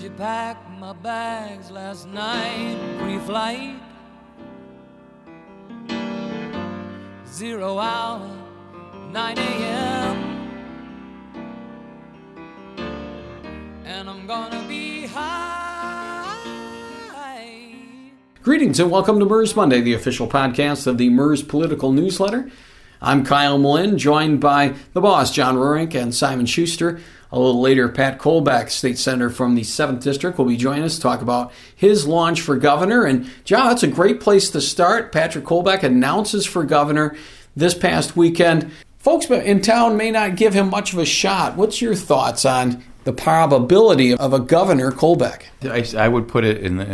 She packed my bags last night, pre-flight. 0 hour, 9 a.m. And I'm gonna be high. Greetings and welcome to Murs Monday, the official podcast of the Murs Political Newsletter. I'm Kyle Malin, joined by the boss, John Rurink, and Simon Schuster. A little later, Pat Kolbach, state senator from the 7th District, will be joining us to talk about his launch for governor. And, John, that's a great place to start. Patrick Kolbach announces for governor this past weekend. Folks in town may not give him much of a shot. What's your thoughts on the probability of a governor, Kolbach? I would put it in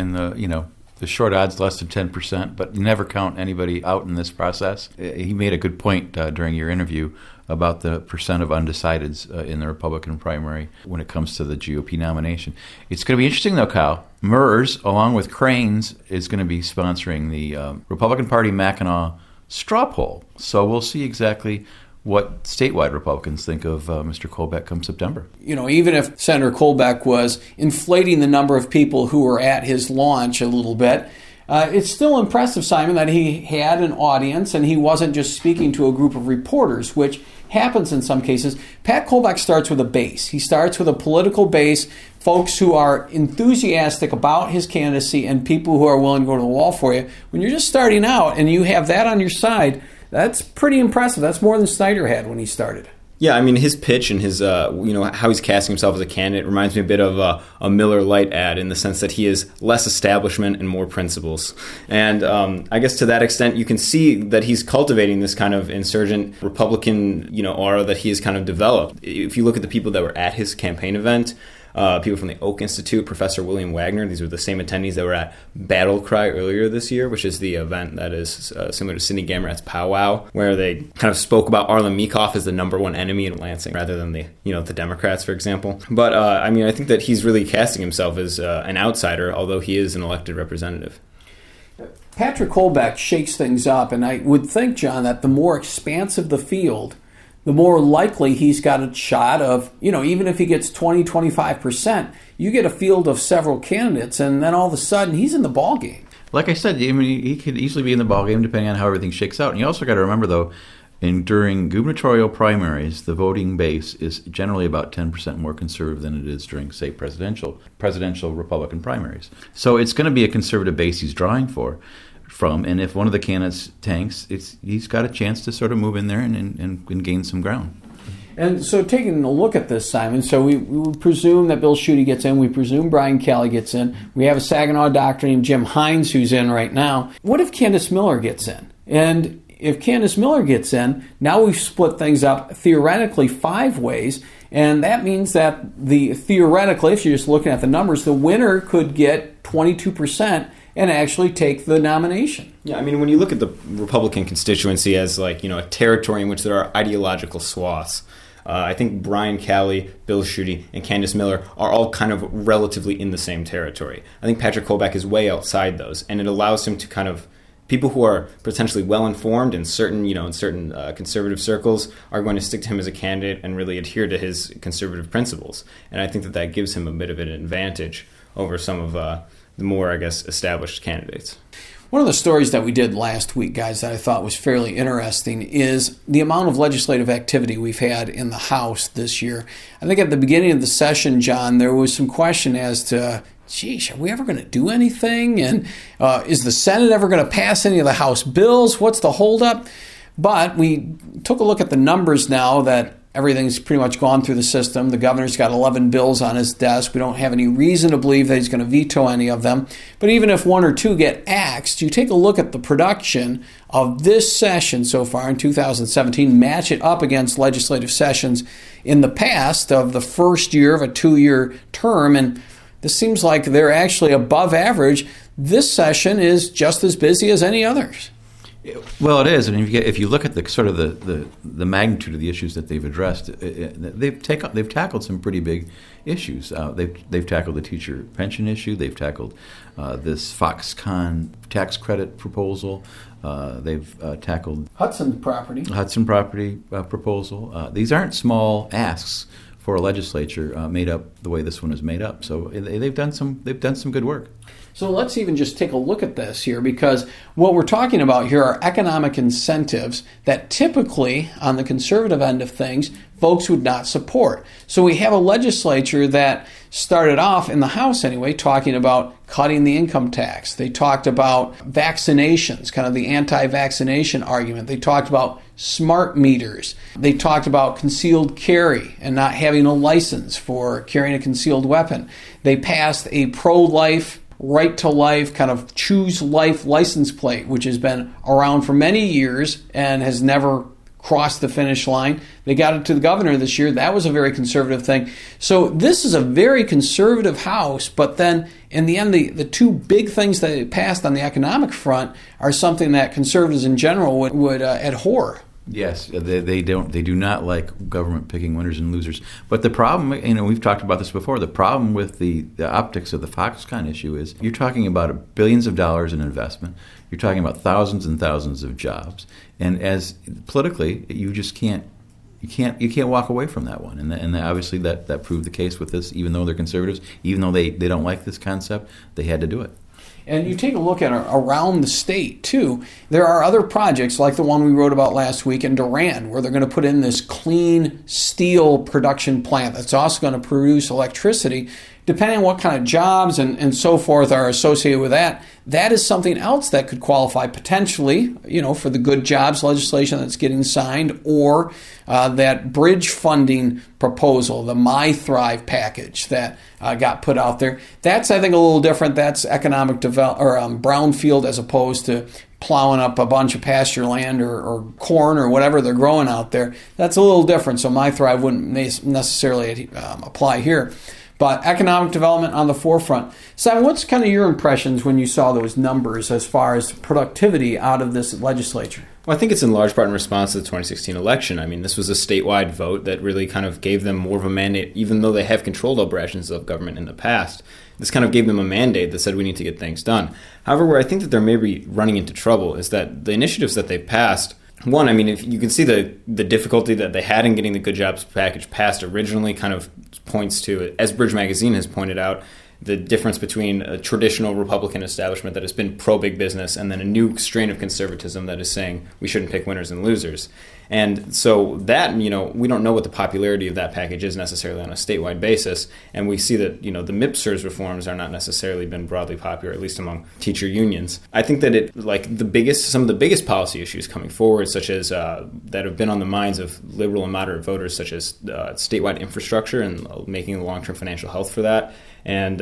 the short odds, less than 10%, but you never count anybody out in this process. He made a good point during your interview about the percent of undecideds in the Republican primary when it comes to the GOP nomination. It's going to be interesting, though, Kyle. Murs, along with Cranes, is going to be sponsoring the Republican Party Mackinac straw poll. So we'll see exactly what statewide Republicans think of Mr. Kolbach come September. You know, even if Senator Kolbach was inflating the number of people who were at his launch a little bit, it's still impressive, Simon, that he had an audience and he wasn't just speaking to a group of reporters, which happens in some cases. Pat Kolbach starts with a base. He starts with a political base, folks who are enthusiastic about his candidacy and people who are willing to go to the wall for you. When you're just starting out and you have that on your side, that's pretty impressive. That's more than Snyder had when he started. Yeah, I mean, his pitch and his, how he's casting himself as a candidate reminds me a bit of a Miller Lite ad in the sense that he is less establishment and more principles. And I guess to that extent, you can see that he's cultivating this kind of insurgent Republican, aura that he has kind of developed. If you look at the people that were at his campaign event, people from the Oak Institute, Professor William Wagner. These were the same attendees that were at Battle Cry earlier this year, which is the event that is similar to Sidney Gamrat's Powwow, where they kind of spoke about Arlen Meekhoff as the number one enemy in Lansing rather than the Democrats, for example. But, I think that he's really casting himself as an outsider, although he is an elected representative. Patrick Kolbach shakes things up, and I would think, John, that the more expansive the field, the more likely he's got a shot of, even if he gets 20-25%, you get a field of several candidates, and then all of a sudden he's in the ballgame. Like I said, he could easily be in the ballgame depending on how everything shakes out. And you also got to remember, though, during gubernatorial primaries, the voting base is generally about 10% more conservative than it is during, say, presidential Republican primaries. So it's going to be a conservative base he's drawing from, and if one of the candidates tanks, he's got a chance to sort of move in there and gain some ground. And so taking a look at this, Simon, so we presume that Bill Schuette gets in, we presume Brian Kelly gets in, we have a Saginaw doctor named Jim Hines who's in right now. What if Candace Miller gets in? And if Candace Miller gets in, now we've split things up theoretically 5 ways, and that means that theoretically, if you're just looking at the numbers, the winner could get 22%, and actually take the nomination. Yeah, I mean, when you look at the Republican constituency as a territory in which there are ideological swaths, I think Brian Kelly, Bill Schuette, and Candace Miller are all kind of relatively in the same territory. I think Patrick Kolbach is way outside those, and it allows him to kind of people who are potentially well-informed in certain conservative circles are going to stick to him as a candidate and really adhere to his conservative principles. And I think that gives him a bit of an advantage over some of the more, established candidates. One of the stories that we did last week, guys, that I thought was fairly interesting is the amount of legislative activity we've had in the House this year. I think at the beginning of the session, John, there was some question as to, are we ever going to do anything? And is the Senate ever going to pass any of the House bills? What's the holdup? But we took a look at the numbers now that everything's pretty much gone through the system. The governor's got 11 bills on his desk. We don't have any reason to believe that he's going to veto any of them. But even if 1 or 2 get axed, you take a look at the production of this session so far in 2017, match it up against legislative sessions in the past of the first year of a 2-year term, and this seems like they're actually above average. This session is just as busy as any others. Well, it is, and if you look at the sort of the magnitude of the issues that they've addressed, they've tackled some pretty big issues. They've tackled the teacher pension issue. They've tackled this Foxconn tax credit proposal. They've tackled Hudson property proposal. These aren't small asks for a legislature made up the way this one is made up. So they've done some good work. So let's even just take a look at this here, because what we're talking about here are economic incentives that typically, on the conservative end of things, folks would not support. So we have a legislature that started off, in the House anyway, talking about cutting the income tax. They talked about vaccinations, kind of the anti-vaccination argument. They talked about smart meters. They talked about concealed carry and not having a license for carrying a concealed weapon. They passed a pro-life, right to life, kind of choose life license plate, which has been around for many years and has never crossed the finish line. They got it to the governor this year. That was a very conservative thing. So this is a very conservative House, but then in the end, the two big things that it passed on the economic front are something that conservatives in general would abhor. Yes, they do not like government picking winners and losers. But the problem, we've talked about this before, the problem with the optics of the Foxconn issue is you're talking about billions of dollars in investment. You're talking about thousands and thousands of jobs. And as politically, you just can't walk away from that one. And obviously that proved the case with this, even though they're conservatives, even though they don't like this concept, they had to do it. And you take a look at around the state, too. There are other projects like the one we wrote about last week in Durand, where they're going to put in this clean steel production plant that's also going to produce electricity. Depending on what kind of jobs and so forth are associated with that, that is something else that could qualify potentially, for the good jobs legislation that's getting signed, or that bridge funding proposal, the My Thrive package that got put out there. That's, I think, a little different. That's economic brownfield as opposed to plowing up a bunch of pasture land or corn or whatever they're growing out there. That's a little different. So My Thrive wouldn't necessarily apply here. But economic development on the forefront. Simon, what's kind of your impressions when you saw those numbers as far as productivity out of this legislature? Well, I think it's in large part in response to the 2016 election. I mean, this was a statewide vote that really kind of gave them more of a mandate, even though they have controlled all branches of government in the past. This kind of gave them a mandate that said we need to get things done. However, where I think that they're maybe running into trouble is that the initiatives that they've passed, one, I mean, if you can see the difficulty that they had in getting the Good Jobs package passed originally kind of points to, as Bridge Magazine has pointed out, the difference between a traditional Republican establishment that has been pro-big business and then a new strain of conservatism that is saying we shouldn't pick winners and losers. And so that, we don't know what the popularity of that package is necessarily on a statewide basis. And we see that, the MIPSERS reforms are not necessarily been broadly popular, at least among teacher unions. I think that some of the biggest policy issues coming forward, such as that have been on the minds of liberal and moderate voters, such as statewide infrastructure and making the long-term financial health for that, and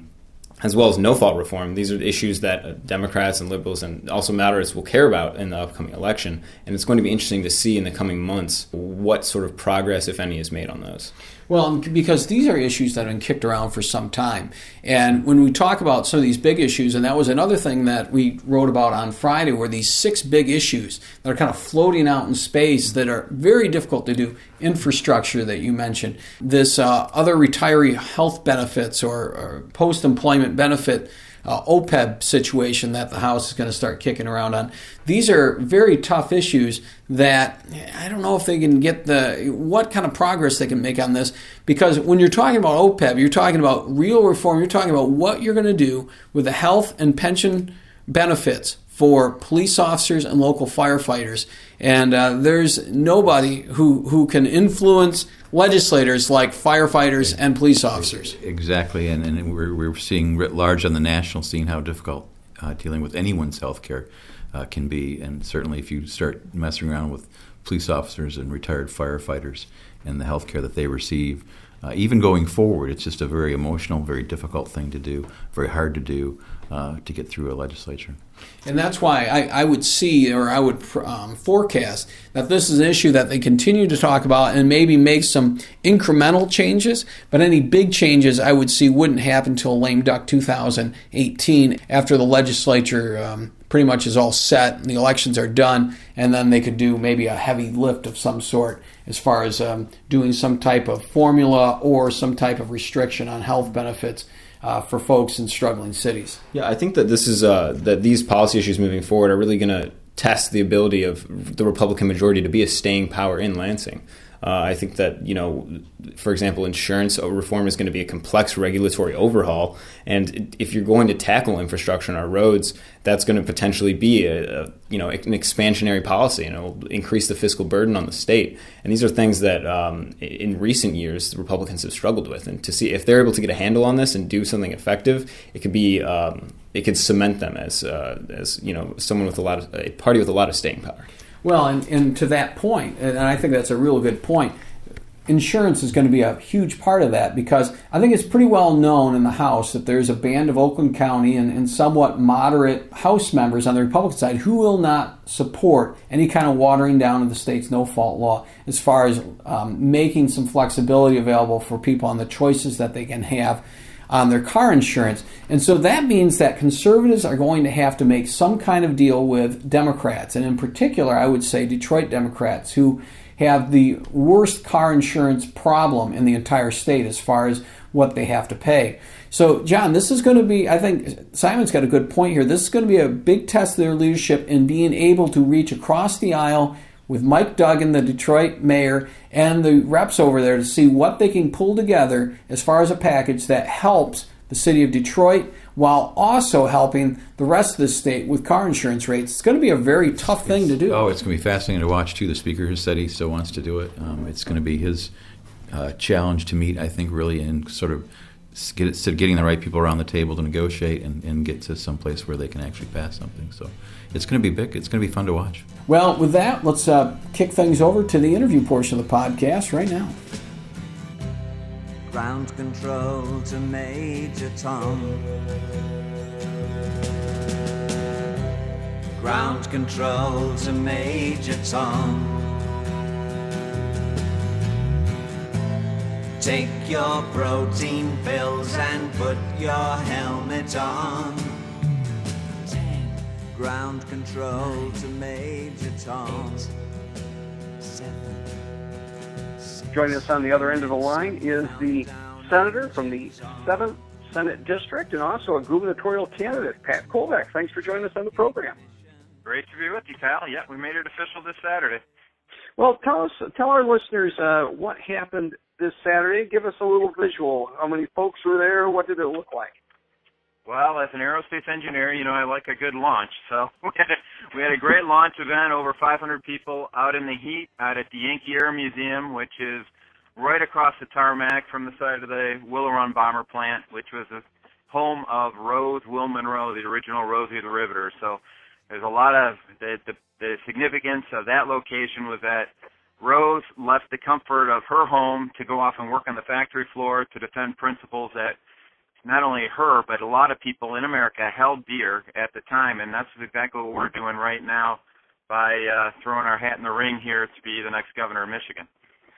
as well as no-fault reform. These are issues that Democrats and liberals and also moderates will care about in the upcoming election. And it's going to be interesting to see in the coming months what sort of progress, if any, is made on those. Well, because these are issues that have been kicked around for some time. And when we talk about some of these big issues, and that was another thing that we wrote about on Friday, were these 6 big issues that are kind of floating out in space that are very difficult to do. Infrastructure that you mentioned, this other retiree health benefits or post-employment benefit OPEB situation that the House is going to start kicking around on. These are very tough issues that I don't know if they can get what kind of progress they can make on this, because when you're talking about OPEB, you're talking about real reform, you're talking about what you're going to do with the health and pension benefits for police officers and local firefighters. And there's nobody who can influence legislators like firefighters and police officers. Exactly, and we're seeing writ large on the national scene how difficult dealing with anyone's health care can be. And certainly if you start messing around with police officers and retired firefighters and the health care that they receive, even going forward, it's just a very emotional, very difficult thing to do, very hard to do to get through a legislature. And that's why I would see, or I would forecast, that this is an issue that they continue to talk about and maybe make some incremental changes, but any big changes I would see wouldn't happen until lame duck 2018, after the legislature pretty much is all set and the elections are done, and then they could do maybe a heavy lift of some sort as far as doing some type of formula or some type of restriction on health benefits for folks in struggling cities. Yeah, I think that this is that these policy issues moving forward are really going to test the ability of the Republican majority to be a staying power in Lansing. I think that, for example, insurance reform is going to be a complex regulatory overhaul. And if you're going to tackle infrastructure on our roads, that's going to potentially be an expansionary policy, and it will increase the fiscal burden on the state. And these are things that in recent years the Republicans have struggled with. And to see if they're able to get a handle on this and do something effective, it could be it could cement them as someone with a party with a lot of staying power. Well, and to that point, and I think that's a real good point, insurance is going to be a huge part of that, because I think it's pretty well known in the House that there's a band of Oakland County and somewhat moderate House members on the Republican side who will not support any kind of watering down of the state's no-fault law as far as making some flexibility available for people on the choices that they can have on their car insurance. And so that means that conservatives are going to have to make some kind of deal with Democrats, and in particular, I would say Detroit Democrats, who have the worst car insurance problem in the entire state as far as what they have to pay. So, John, this is going to be, I think Simon's got a good point here, this is going to be a big test of their leadership in being able to reach across the aisle with Mike Duggan, the Detroit mayor, and the reps over there to see what they can pull together as far as a package that helps the city of Detroit while also helping the rest of the state with car insurance rates. It's going to be a very tough thing to do. Oh, it's going to be fascinating to watch, too. The speaker has said he still wants to do it. It's going to be his challenge to meet, I think, really, and sort of getting the right people around the table to negotiate and get to some place where they can actually pass something. So it's going to be big. It's going to be fun to watch. Well, with that, let's kick things over to the interview portion of the podcast right now. Ground control to Major Tom. Ground control to Major Tom. Take your protein pills and put your helmet on. 10. Ground control to Major Tom. 8, 7. Joining us on the other end of the line is the senator from the 7th Senate District and also a gubernatorial candidate, Pat Kolbeck. Thanks for joining us on the program. Great to be with you, pal. Yeah, we made it official this Saturday. Well, tell our listeners what happened this Saturday. Give us a little visual. How many folks were there? What did it look like? Well, as an aerospace engineer, I like a good launch. So we had a great launch event, over 500 people out in the heat out at the Yankee Air Museum, which is right across the tarmac from the side of the Willow Run Bomber Plant, which was the home of Rose Will Monroe, the original Rosie the Riveter. So there's a lot of the significance of that location was that Rose left the comfort of her home to go off and work on the factory floor to defend principles that not only her, but a lot of people in America held dear at the time, and that's exactly what we're doing right now by throwing our hat in the ring here to be the next governor of Michigan.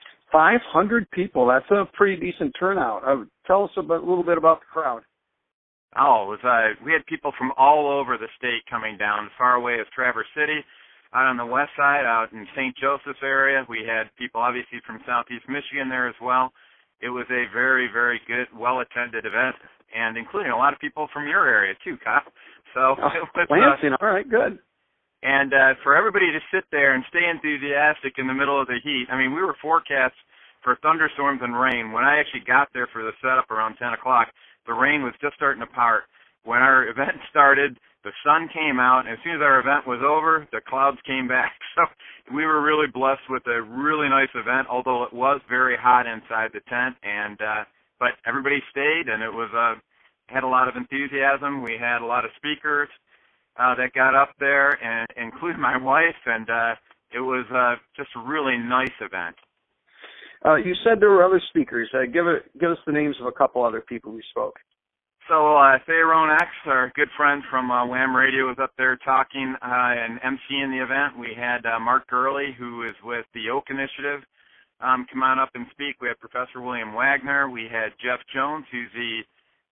500 people. That's a pretty decent turnout. Tell us a little bit about the crowd. Oh, we had people from all over the state coming down, as far away as Traverse City, out on the west side, out in St. Joseph's area. We had people obviously from southeast Michigan there as well. It was a very, very good, well-attended event, and including a lot of people from your area too, Kyle. So it was, Lansing, all right, good. And for everybody to sit there and stay enthusiastic in the middle of the heat, I mean, we were forecast for thunderstorms and rain. When I actually got there for the setup around 10 o'clock, the rain was just starting to part. When our event started, the sun came out, and as soon as our event was over, the clouds came back. So we were really blessed with a really nice event, although it was very hot inside the tent. And but everybody stayed, and it was had a lot of enthusiasm. We had a lot of speakers that got up there, and including my wife, and it was just a really nice event. You said there were other speakers. Give us the names of a couple other people who spoke. So Theron X, our good friend from Wham Radio, was up there talking and emceeing the event. We had Mark Gurley, who is with the Oak Initiative, come on up and speak. We had Professor William Wagner. We had Jeff Jones, who's the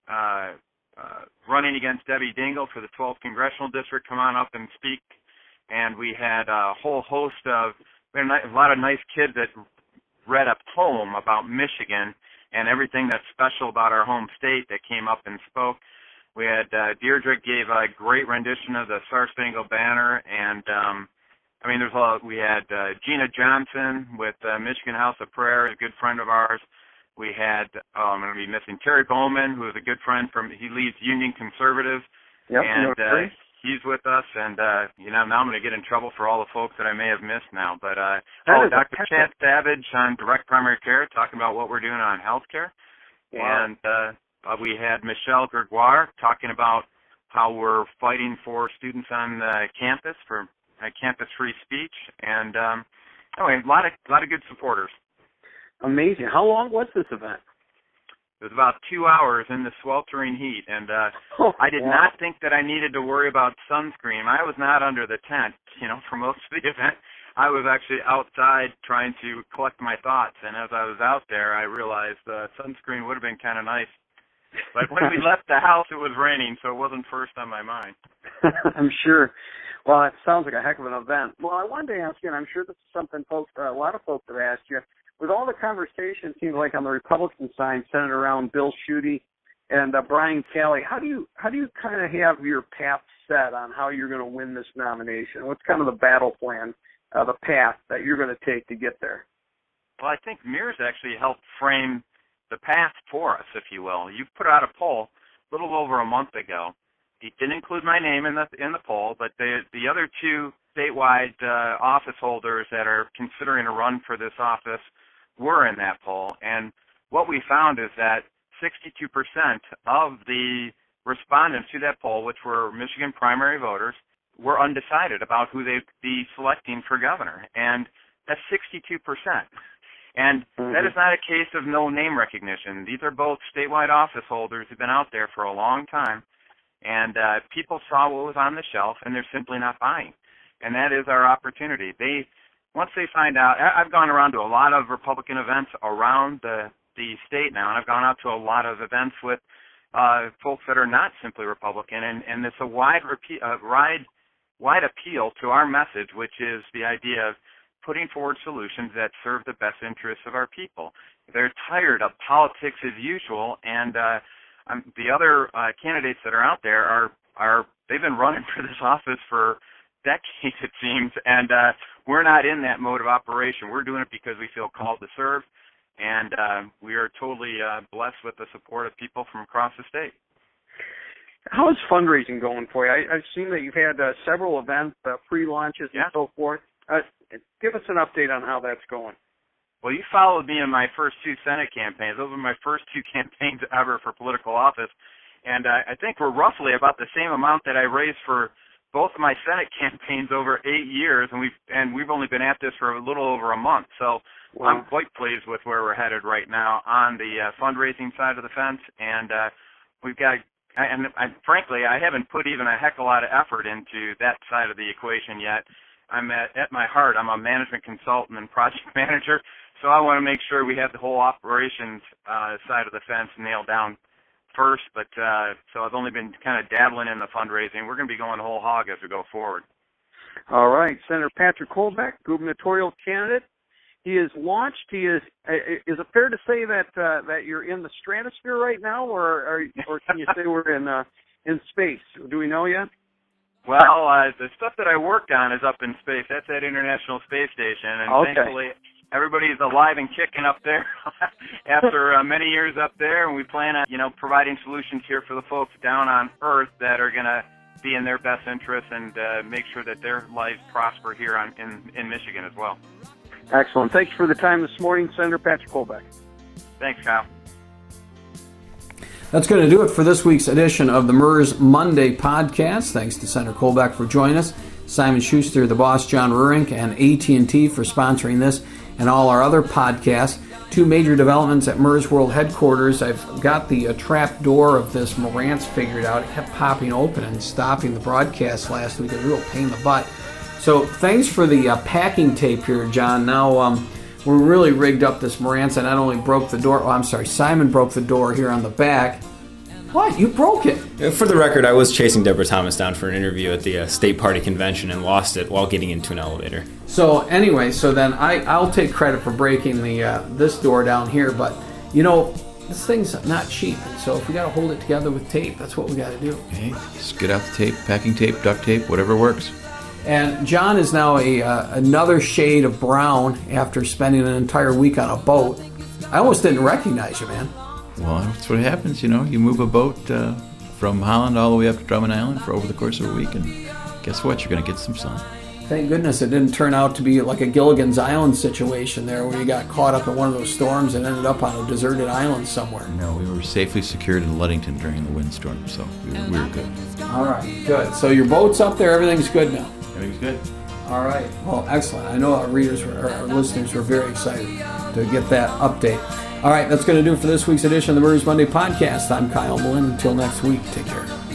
running against Debbie Dingell for the 12th Congressional District, come on up and speak. And we had a whole host of, we had a lot of nice kids that read a poem about Michigan and everything that's special about our home state that came up and spoke. We had Deirdre gave a great rendition of the Star Spangled Banner, and I mean, we had Gina Johnson with Michigan House of Prayer, a good friend of ours. We had, I'm going to be missing Terry Bowman, who is a good friend he leads Union Conservative. Yep, and he's with us. And, now I'm going to get in trouble for all the folks that I may have missed now. But, Dr. Chad Savage on direct primary care, talking about what we're doing on healthcare. Wow. And we had Michelle Gregoire talking about how we're fighting for students on campus for campus-free speech. And, anyway, a lot of good supporters. Amazing. How long was this event? It was about 2 hours in the sweltering heat, and I did not think that I needed to worry about sunscreen. I was not under the tent, for most of the event. I was actually outside trying to collect my thoughts, and as I was out there, I realized sunscreen would have been kind of nice. But when we left the house, it was raining, so it wasn't first on my mind. I'm sure. Well, it sounds like a heck of an event. Well, I wanted to ask you, and I'm sure this is something a lot of folks have asked you, with all the conversation, it seems like on the Republican side, centered around Bill Schuette and Brian Kelly, how do you kind of have your path set on how you're going to win this nomination? What's kind of the battle plan, the path that you're going to take to get there? Well, I think Mears actually helped frame the path for us, if you will. You put out a poll a little over a month ago. He didn't include my name in the poll, but the other two statewide office holders that are considering a run for this office were in that poll. And what we found is that 62% of the respondents to that poll, which were Michigan primary voters, were undecided about who they'd be selecting for governor. And that's 62%. And that is not a case of no name recognition. These are both statewide office holders who've been out there for a long time. And people saw what was on the shelf, and they're simply not buying. And that is our opportunity. Once they find out, I've gone around to a lot of Republican events around the state now, and I've gone out to a lot of events with folks that are not simply Republican, and it's a wide appeal to our message, which is the idea of putting forward solutions that serve the best interests of our people. They're tired of politics as usual, and the other candidates that are out there they've been running for this office for decades, it seems, and we're not in that mode of operation. We're doing it because we feel called to serve, and we are totally blessed with the support of people from across the state. How is fundraising going for you? I've seen that you've had several events, pre-launches and so forth. Give us an update on how that's going. Well, you followed me in my first two Senate campaigns. Those were my first two campaigns ever for political office, and I think we're roughly about the same amount that I raised for both of my Senate campaigns over 8 years, and we've only been at this for a little over a month. So wow. I'm quite pleased with where we're headed right now on the fundraising side of the fence, and we've got. And frankly, I haven't put even a heck of a lot of effort into that side of the equation yet. I'm at my heart, I'm a management consultant and project manager, so I want to make sure we have the whole operations side of the fence nailed down first, but so I've only been kind of dabbling in the fundraising. We're going to be going the whole hog as we go forward. All right, Senator Patrick Kolbach, gubernatorial candidate. He is launched. Is it fair to say that you're in the stratosphere right now, or can you say we're in space? Do we know yet? Well, the stuff that I worked on is up in space. That's at International Space Station, and thankfully everybody's alive and kicking up there after many years up there, and we plan on, providing solutions here for the folks down on Earth that are going to be in their best interest and make sure that their lives prosper here in Michigan as well. Excellent. Thanks for the time this morning, Senator Patrick Kolbach. Thanks, Kyle. That's going to do it for this week's edition of the MERS Monday podcast. Thanks to Senator Kolbach for joining us, Simon Schuster, the boss, John Rurink, and AT&T for sponsoring this and all our other podcasts. Two major developments at MERS World Headquarters. I've got the trap door of this Marantz figured out. It kept popping open and stopping the broadcast last week. A real pain in the butt. So thanks for the packing tape here, John. Now we're really rigged up this Marantz. I not only broke the door, Simon broke the door here on the back. What? You broke it? For the record, I was chasing Deborah Thomas down for an interview at the State Party Convention and lost it while getting into an elevator. So anyway, then I'll take credit for breaking this door down here, but this thing's not cheap. So if we got to hold it together with tape, that's what we got to do. Okay, just get out the tape, packing tape, duct tape, whatever works. And John is now another shade of brown after spending an entire week on a boat. I almost didn't recognize you, man. Well, that's what happens, you know. You move a boat from Holland all the way up to Drummond Island for over the course of a week, and guess what? You're going to get some sun. Thank goodness it didn't turn out to be like a Gilligan's Island situation there where you got caught up in one of those storms and ended up on a deserted island somewhere. No, we were safely secured in Ludington during the windstorm, so we were good. All right, good. So your boat's up there. Everything's good now. Everything's good. All right. Well, excellent. I know our listeners were very excited to get that update. All right, that's going to do it for this week's edition of the Brewers Monday podcast. I'm Kyle Mullen. Until next week, take care.